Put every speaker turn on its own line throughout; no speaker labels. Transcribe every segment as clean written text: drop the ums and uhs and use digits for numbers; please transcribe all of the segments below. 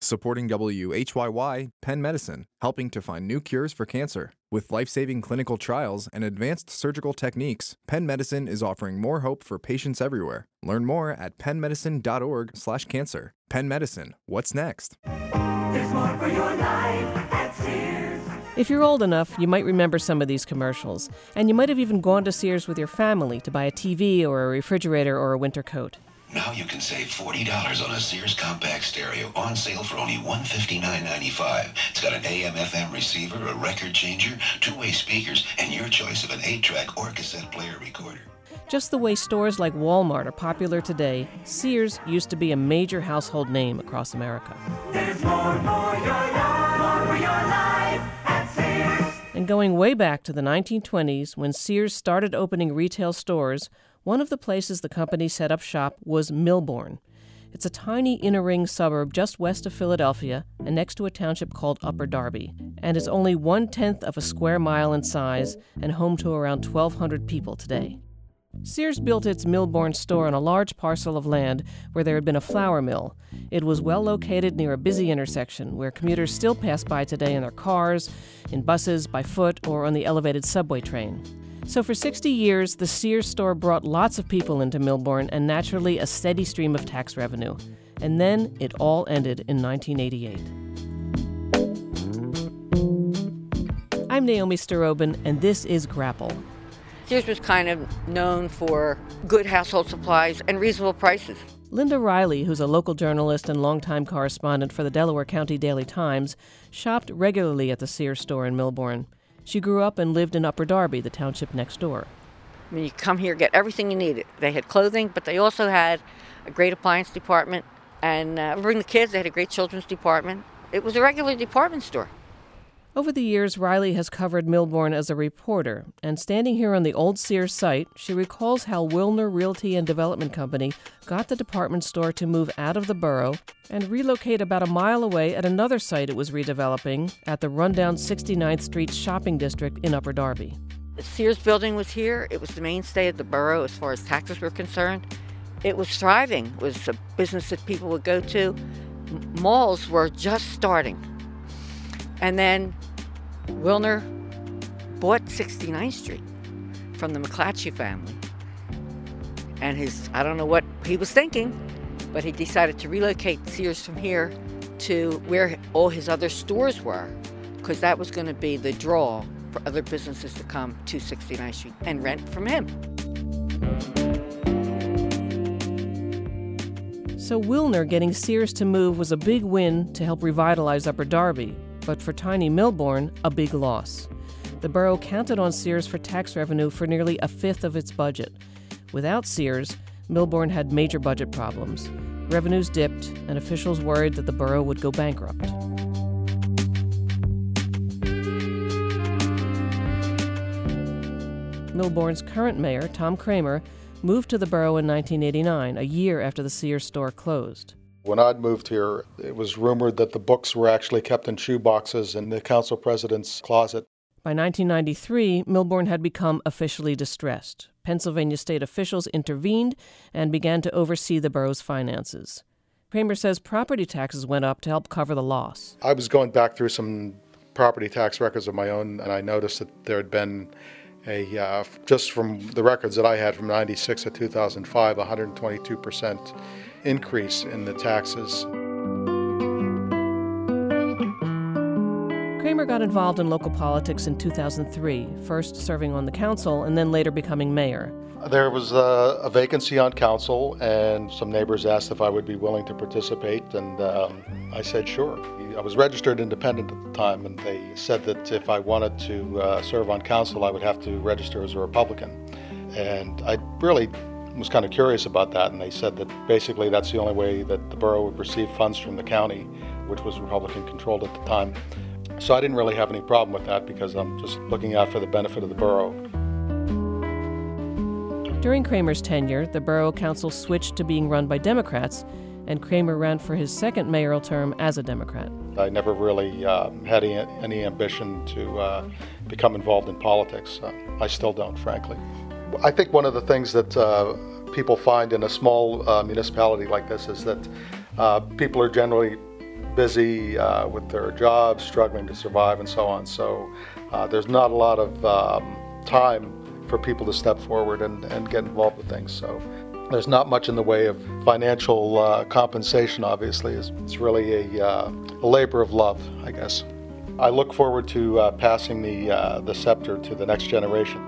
Supporting WHYY, Penn Medicine, helping to find new cures for cancer. With life-saving clinical trials and advanced surgical techniques, Penn Medicine is offering more hope for patients everywhere. Learn more at pennmedicine.org/cancer. Penn Medicine, what's next?
There's more for your life at Sears.
If you're old enough, you might remember some of these commercials, and you might have even gone to Sears with your family to buy a TV or a refrigerator or a winter coat.
Now you can save $40 on a Sears compact stereo, on sale for only $159.95. It's got an AM/FM receiver, a record changer, two-way speakers, and your choice of an 8-track or cassette player recorder.
Just the way stores like Walmart are popular today, Sears used to be a major household name across America.
There's more for your life at Sears.
And going way back to the 1920s, when Sears started opening retail stores, one of the places the company set up shop was Millbourne. It's a tiny inner-ring suburb just west of Philadelphia and next to a township called Upper Darby, and is only 1/10 of a square mile in size and home to around 1,200 people today. Sears built its Millbourne store on a large parcel of land where there had been a flour mill. It was well located near a busy intersection where commuters still pass by today in their cars, in buses, by foot, or on the elevated subway train. So for 60 years, the Sears store brought lots of people into Millbourne and naturally a steady stream of tax revenue. And then it all ended in 1988. I'm Naomi Starobin, and this is Grapple.
Sears was kind of known for good household supplies and reasonable prices.
Linda Riley, who's a local journalist and longtime correspondent for the Delaware County Daily Times, shopped regularly at the Sears store in Millbourne. She grew up and lived in Upper Darby, the township next door.
I mean, you come here, get everything you needed. They had clothing, but they also had a great appliance department. And bring the kids, they had a great children's department. It was a regular department store.
Over the years, Riley has covered Millbourne as a reporter, and standing here on the old Sears site, she recalls how Wilner Realty and Development Company got the department store to move out of the borough and relocate about a mile away at another site it was redeveloping at the rundown 69th Street shopping district in Upper Darby.
The Sears building was here. It was the mainstay of the borough as far as taxes were concerned. It was thriving. It was a business that people would go to. Malls were just starting. And then Wilner bought 69th Street from the McClatchy family. And I don't know what he was thinking, but he decided to relocate Sears from here to where all his other stores were, because that was going to be the draw for other businesses to come to 69th Street and rent from him.
So Wilner getting Sears to move was a big win to help revitalize Upper Darby, but for tiny Millbourne, a big loss. The borough counted on Sears for tax revenue for nearly a fifth of its budget. Without Sears, Millbourne had major budget problems. Revenues dipped, and officials worried that the borough would go bankrupt. Millbourne's current mayor, Tom Kramer, moved to the borough in 1989, a year after the Sears store closed.
When I'd moved here, it was rumored that the books were actually kept in shoe boxes in the council president's closet.
By 1993, Millbourne had become officially distressed. Pennsylvania state officials intervened and began to oversee the borough's finances. Kramer says property taxes went up to help cover the loss.
I was going back through some property tax records of my own, and I noticed that there had been just from the records that I had from 96 to 2005, 122% increase in the taxes.
Kramer got involved in local politics in 2003, first serving on the council and then later becoming mayor.
There was a vacancy on council, and some neighbors asked if I would be willing to participate, and I said sure. I was registered independent at the time, and they said that if I wanted to serve on council, I would have to register as a Republican. And I really was kind of curious about that, and they said that basically that's the only way that the borough would receive funds from the county, which was Republican controlled at the time. So I didn't really have any problem with that because I'm just looking out for the benefit of the borough.
During Kramer's tenure, the borough council switched to being run by Democrats, and Kramer ran for his second mayoral term as a Democrat.
I never really had any ambition to become involved in politics. I still don't, frankly. I think one of the things that people find in a small municipality like this is that people are generally busy with their jobs, struggling to survive and so on. So there's not a lot of time for people to step forward and get involved with things. So there's not much in the way of financial compensation, obviously. It's really a labor of love, I guess. I look forward to passing the scepter to the next generation.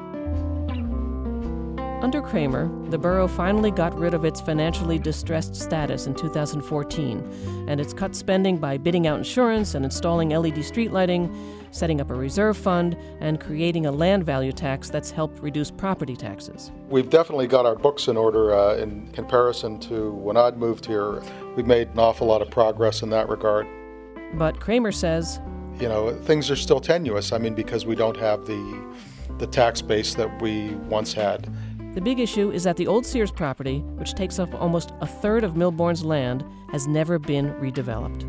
Under Kramer, the borough finally got rid of its financially distressed status in 2014, and it's cut spending by bidding out insurance and installing LED street lighting, setting up a reserve fund, and creating a land value tax that's helped reduce property taxes.
We've definitely got our books in order in comparison to when I'd moved here. We've made an awful lot of progress in that regard.
But Kramer says,
you know, things are still tenuous, because we don't have the tax base that we once had.
The big issue is that the old Sears property, which takes up almost a third of Millbourne's land, has never been redeveloped.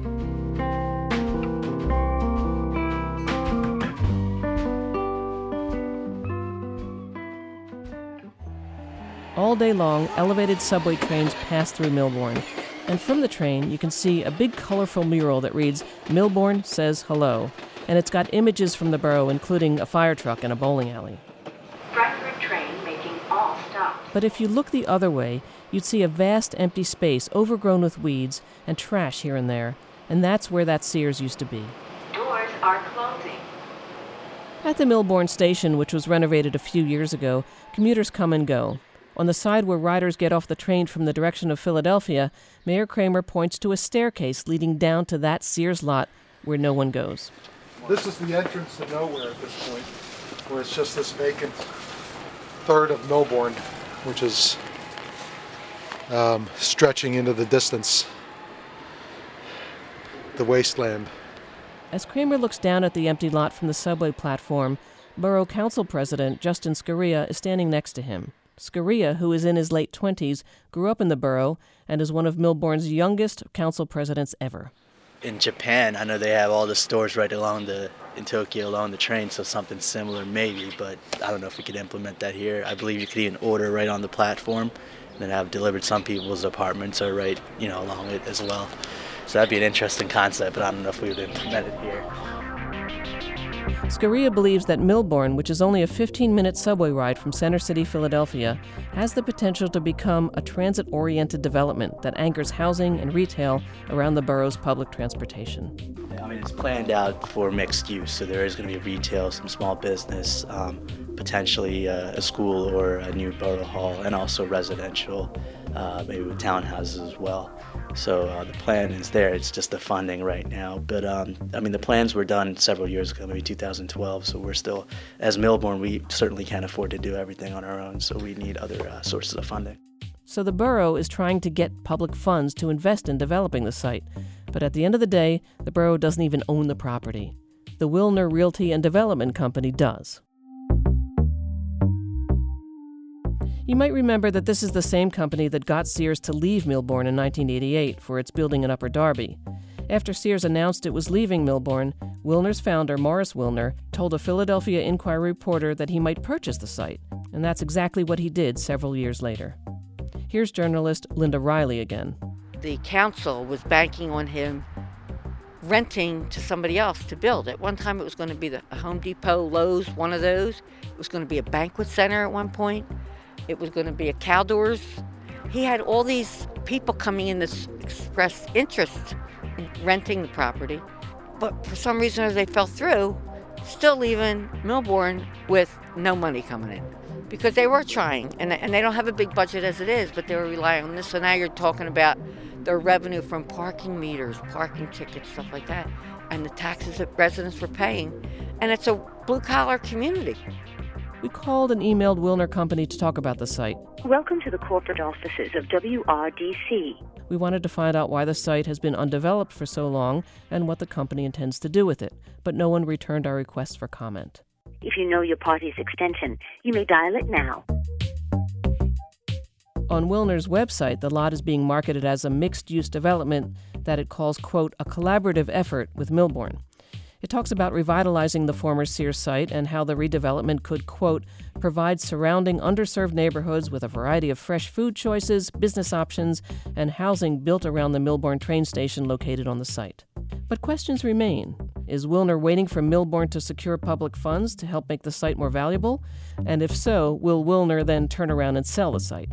All day long, elevated subway trains pass through Millbourne. And from the train, you can see a big colorful mural that reads, "Millbourne says hello." And it's got images from the borough, including a fire truck and a bowling alley.
Frankfurt train making all stops.
But if you look the other way, you'd see a vast empty space overgrown with weeds and trash here and there. And that's where that Sears used to be.
Doors are closing.
At the Millbourne station, which was renovated a few years ago, commuters come and go. On the side where riders get off the train from the direction of Philadelphia, Mayor Kramer points to a staircase leading down to that Sears lot where no one goes.
This is the entrance to nowhere at this point, where it's just this vacant third of Millbourne, which is stretching into the distance, the wasteland.
As Kramer looks down at the empty lot from the subway platform, Borough Council President Justin Scaria is standing next to him. Scaria, who is in his late 20s, grew up in the borough and is one of Millbourne's youngest council presidents ever.
In Japan, I know they have all the stores right in Tokyo along the train, so something similar maybe, but I don't know if we could implement that here. I believe you could even order right on the platform and then have delivered. Some people's apartments are right, along it as well. So that'd be an interesting concept, but I don't know if we would implement it here.
Scaria believes that Millbourne, which is only a 15-minute subway ride from Center City, Philadelphia, has the potential to become a transit-oriented development that anchors housing and retail around the borough's public transportation.
It's planned out for mixed use, so there is going to be retail, some small business, potentially a school or a new borough hall, and also residential, maybe with townhouses as well. So the plan is there, it's just the funding right now. But the plans were done several years ago, maybe 2012, so we're still, as Millbourne, we certainly can't afford to do everything on our own, so we need other sources of funding.
So the borough is trying to get public funds to invest in developing the site. But at the end of the day, the borough doesn't even own the property. The Wilner Realty and Development Company does. You might remember that this is the same company that got Sears to leave Millbourne in 1988 for its building in Upper Darby. After Sears announced it was leaving Millbourne, Wilner's founder, Morris Wilner, told a Philadelphia Inquirer reporter that he might purchase the site. And that's exactly what he did several years later. Here's journalist Linda Riley again.
The council was banking on him renting to somebody else to build. At one time it was going to be the Home Depot, Lowe's, one of those. It was going to be a banquet center at one point. It was going to be a Caldors. He had all these people coming in to express interest in renting the property. But for some reason, they fell through, still leaving Millbourne with no money coming in. Because they were trying, and they don't have a big budget as it is, but they were relying on this. So now you're talking about their revenue from parking meters, parking tickets, stuff like that, and the taxes that residents were paying. And it's a blue-collar community.
We called and emailed Wilner Company to talk about the site.
Welcome to the corporate offices of WRDC.
We wanted to find out why the site has been undeveloped for so long and what the company intends to do with it, but no one returned our request for comment.
If you know your party's extension, you may dial it now.
On Wilner's website, the lot is being marketed as a mixed-use development that it calls, quote, a collaborative effort with Millbourne. It talks about revitalizing the former Sears site and how the redevelopment could, quote, provide surrounding underserved neighborhoods with a variety of fresh food choices, business options, and housing built around the Millbourne train station located on the site. But questions remain. Is Wilner waiting for Millbourne to secure public funds to help make the site more valuable? And if so, will Wilner then turn around and sell the site?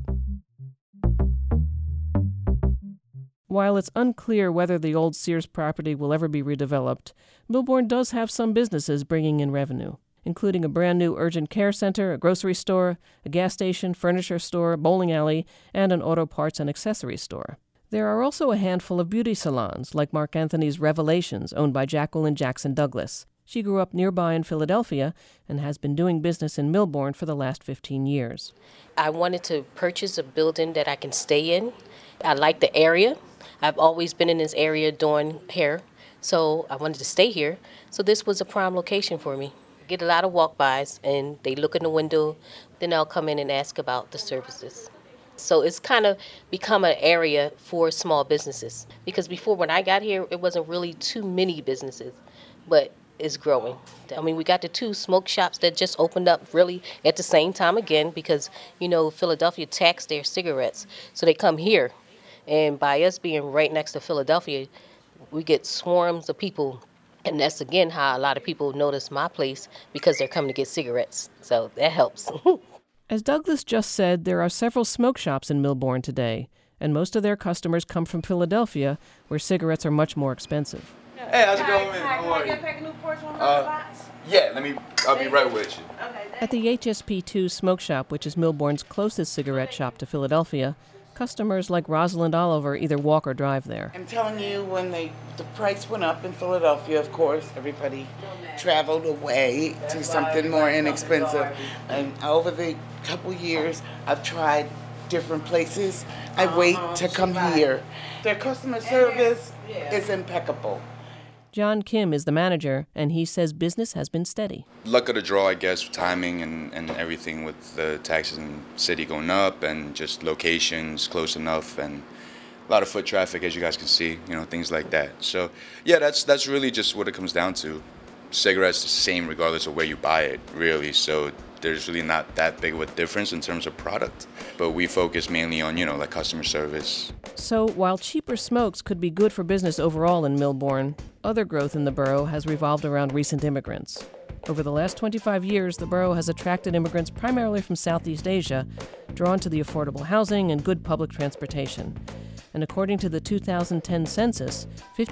While it's unclear whether the old Sears property will ever be redeveloped, Millbourne does have some businesses bringing in revenue, including a brand new urgent care center, a grocery store, a gas station, furniture store, bowling alley, and an auto parts and accessories store. There are also a handful of beauty salons, like Mark Anthony's Revelations, owned by Jacqueline Jackson Douglas. She grew up nearby in Philadelphia and has been doing business in Millbourne for the last 15 years.
I wanted to purchase a building that I can stay in. I like the area. I've always been in this area doing hair, so I wanted to stay here. So this was a prime location for me. Get a lot of walk-bys, and they look in the window, then they'll come in and ask about the services. So it's kind of become an area for small businesses. Because before, when I got here, it wasn't really too many businesses, but it's growing. I mean, we got the 2 smoke shops that just opened up really at the same time again because, Philadelphia taxed their cigarettes. So they come here. And by us being right next to Philadelphia, we get swarms of people. And that's, again, how a lot of people notice my place because they're coming to get cigarettes. So that helps.
As Douglas just said, there are several smoke shops in Millbourne today, and most of their customers come from Philadelphia, where cigarettes are much more expensive.
Hey, how's it going, man? How are you? Can I get a Newports one of those spots? Yeah, I'll be right with you.
At the HSP2 Smoke Shop, which is Millbourne's closest cigarette shop to Philadelphia, customers like Rosalind Oliver either walk or drive there.
I'm telling you, when the price went up in Philadelphia, of course, everybody traveled away to something more inexpensive. And over the couple years, I've tried different places. I wait to come here. Their customer service is impeccable.
John Kim is the manager, and he says business has been steady.
Luck of the draw, I guess, timing and everything with the taxes in the city going up and just locations close enough and a lot of foot traffic, as you guys can see, things like that. So, yeah, that's really just what it comes down to. Cigarettes the same regardless of where you buy it, really. So there's really not that big of a difference in terms of product. But we focus mainly on, like customer service.
So while cheaper smokes could be good for business overall in Millbourne, other growth in the borough has revolved around recent immigrants. Over the last 25 years, the borough has attracted immigrants primarily from Southeast Asia, drawn to the affordable housing and good public transportation. And according to the 2010 census,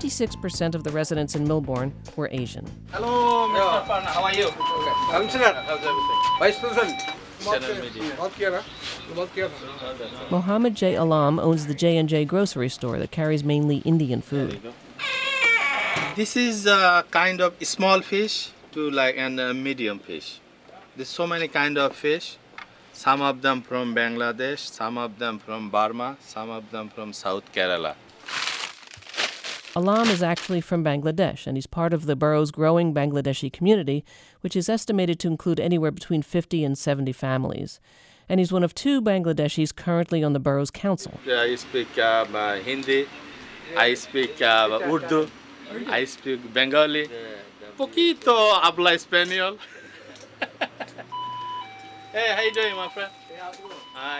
56% of the residents in Millbourne were Asian.
Hello, Mr. Parna. How are you? Councillor, how's everything? Vice President.
Mohammed J. Alam owns the J&J grocery store that carries mainly Indian food.
This is a kind of small fish and a medium fish. There's so many kind of fish. Some of them from Bangladesh, some of them from Burma, some of them from South Kerala.
Alam is actually from Bangladesh, and he's part of the borough's growing Bangladeshi community, which is estimated to include anywhere between 50 and 70 families. And he's one of 2 Bangladeshis currently on the borough's council.
I speak Hindi, I speak Urdu, I speak Bengali, poquito habla español. Hey, how you doing, my friend? Hi.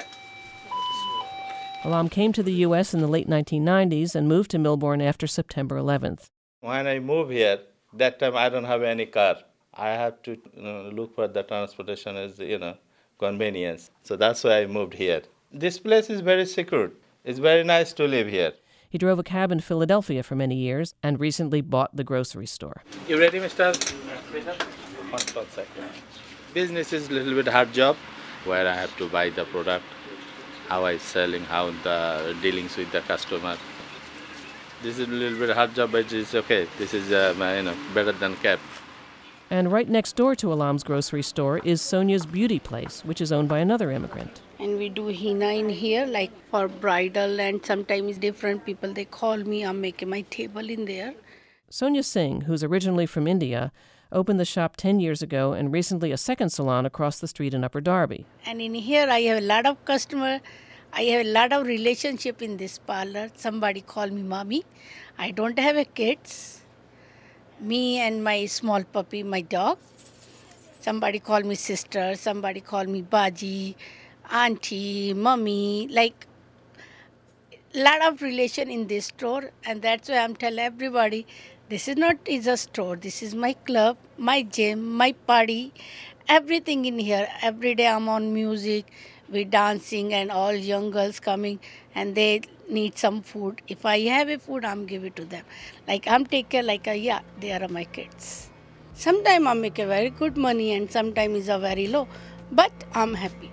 Alam came to the U.S. in the late 1990s and moved to Millbourne after September 11th.
When I moved here, that time I don't have any car. I have to look for the transportation as, convenience. So that's why I moved here. This place is very secure. It's very nice to live here.
He drove a cab in Philadelphia for many years and recently bought the grocery store.
You ready, Mr.? One second. Business is a little bit hard job, where I have to buy the product, how I'm selling, how the dealings with the customer. This is a little bit hard job, but it's okay. This is better than cab.
And right next door to Alam's grocery store is Sonia's Beauty Place, which is owned by another immigrant.
And we do henna in here, like for bridal, and sometimes different people, they call me, I'm making my table in there.
Sonia Singh, who's originally from India, opened the shop 10 years ago and recently a second salon across the street in Upper Darby.
And in here I have a lot of customers. I have a lot of relationship in this parlor. Somebody call me mommy. I don't have a kids. Me and my small puppy, my dog. Somebody call me sister. Somebody call me baji, auntie, mommy. Like lot of relation in this store, and that's why I'm telling everybody, this is a store. This is my club, my gym, my party, everything in here. Every day I'm on music, we're dancing, and all young girls coming, and they need some food. If I have a food, I'm give it to them. Like I'm take care, they are my kids. Sometimes I make a very good money, and sometimes it's a very low, but I'm happy.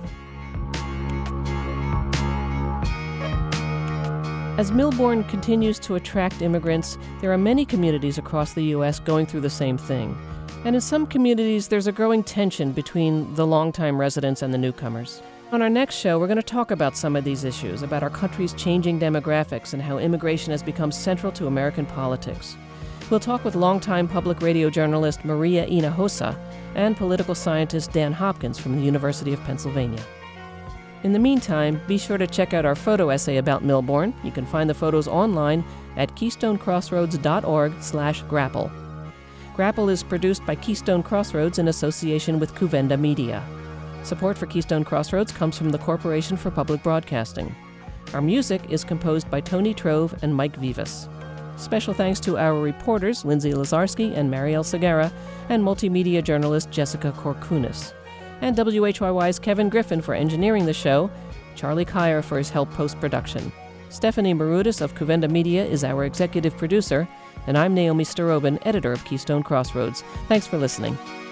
As Millbourne continues to attract immigrants, there are many communities across the U.S. going through the same thing. And in some communities, there's a growing tension between the longtime residents and the newcomers. On our next show, we're going to talk about some of these issues, about our country's changing demographics and how immigration has become central to American politics. We'll talk with longtime public radio journalist Maria Hinojosa and political scientist Dan Hopkins from the University of Pennsylvania. In the meantime, be sure to check out our photo essay about Millbourne. You can find the photos online at keystonecrossroads.org/grapple. Grapple is produced by Keystone Crossroads in association with Kuvenda Media. Support for Keystone Crossroads comes from the Corporation for Public Broadcasting. Our music is composed by Tony Trove and Mike Vivas. Special thanks to our reporters, Lindsay Lazarski and Marielle Segura, and multimedia journalist Jessica Korkunis. And WHYY's Kevin Griffin for engineering the show, Charlie Kyer for his help post-production. Stephanie Marudis of Kuvenda Media is our executive producer, and I'm Naomi Starobin, editor of Keystone Crossroads. Thanks for listening.